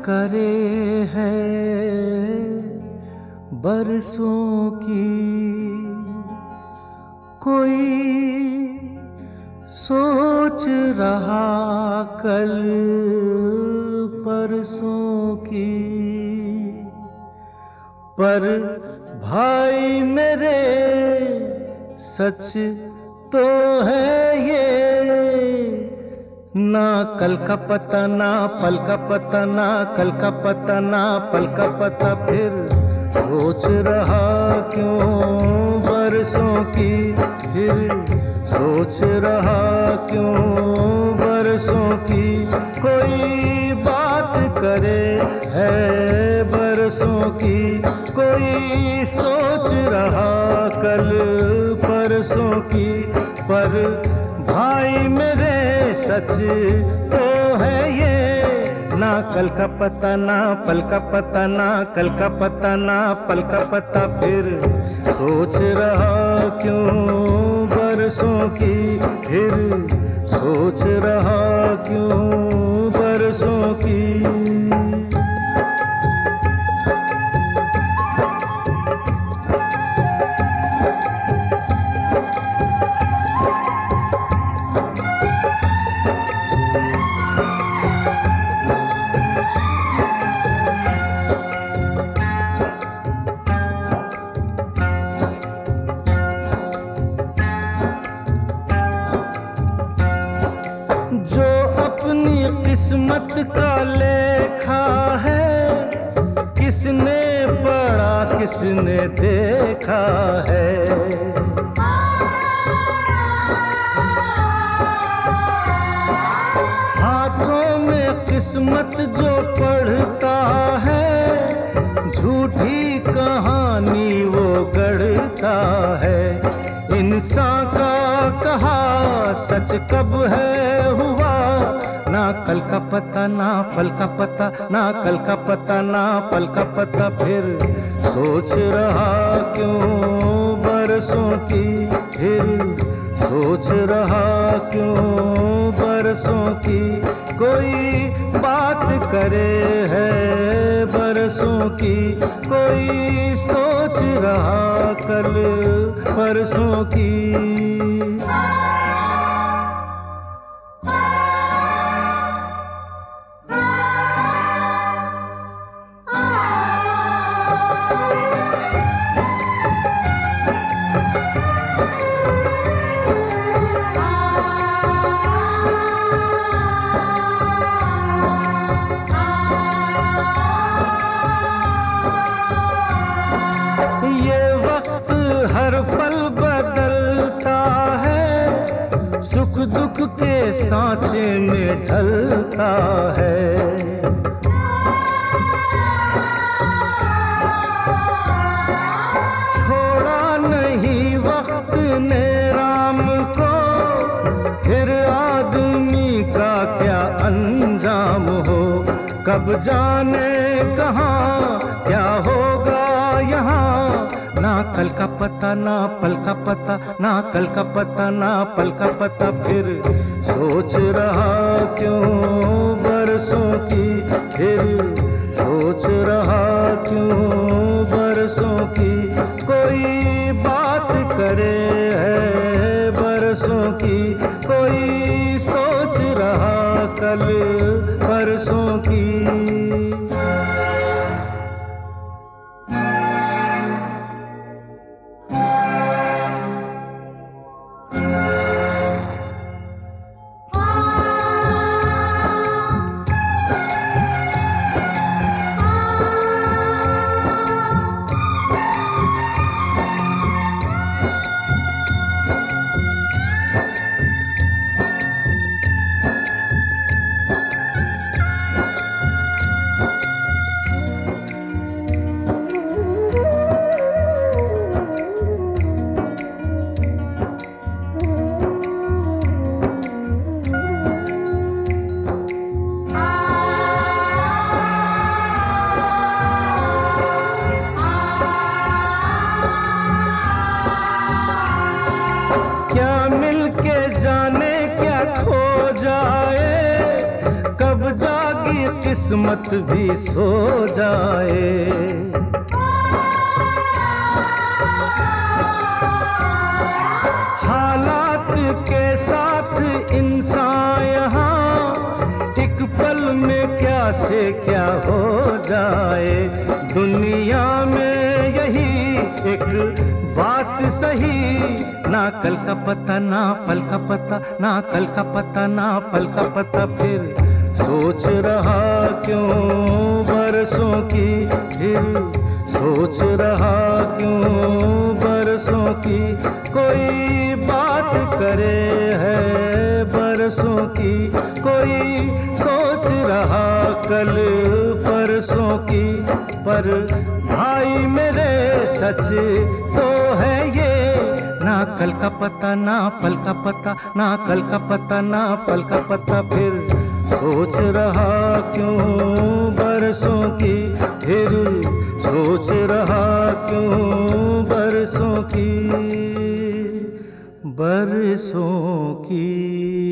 करे है बरसों की, कोई सोच रहा कल परसों की। पर भाई मेरे सच तो है ये, ना कल का पता ना पल का पता, ना कल का पता ना पल का पता। फिर सोच रहा क्यों बरसों की, फिर सोच रहा क्यों बरसों की। कोई बात करे है बरसों की, कोई सोच रहा कल परसों की। पर भाई मेरे सच तो है ये, ना कल का पता ना पल का पता, ना कल का पता ना पल का पता। फिर सोच रहा क्यों बरसों की, फिर सोच रहा क्यों बरसों की। जो अपनी किस्मत का लेखा है, किसने पढ़ा किसने देखा है। हाथों में किस्मत जो पढ़ता है, झूठी कहानी वो गढ़ता है। इंसान का कहा सच कब है हुआ, ना कल का पता ना पल का पता, ना कल का पता ना पल का पता। फिर सोच रहा क्यों बरसों की, फिर सोच रहा क्यों बरसों की। कोई बात करे है बरसों की, कोई सोच रहा कल परसों की। हर पल बदलता है, सुख दुख के सांचे में ढलता है। छोड़ा नहीं वक्त ने राम को, फिर आदमी का क्या अंजाम हो। कब जाने कहाँ क्या होगा यहाँ, ना कल का पता ना पल का पता, ना कल का पता ना पल का पता। फिर सोच रहा क्यों बरसों की, फिर सोच रहा क्यों बरसों की। कोई बात करे है बरसों की, कोई सोच रहा कल परसों की। किस्मत भी सो जाए। हालात के साथ इंसान यहाँ एक पल में क्या से क्या हो जाए। दुनिया में यही एक बात सही, ना कल का पता ना पल का पता, ना कल का पता ना पल का पता। फिर सोच रहा क्यों बरसों की, फिर सोच रहा क्यों बरसों की। कोई बात करे है बरसों की, कोई सोच रहा कल परसों की। पर भाई मेरे सच तो है ये, ना कल का पता ना पल का पता, ना कल का पता ना पल का पता। फिर सोच रहा क्यों बरसों की, फिर सोच रहा क्यों बरसों की, बरसों की।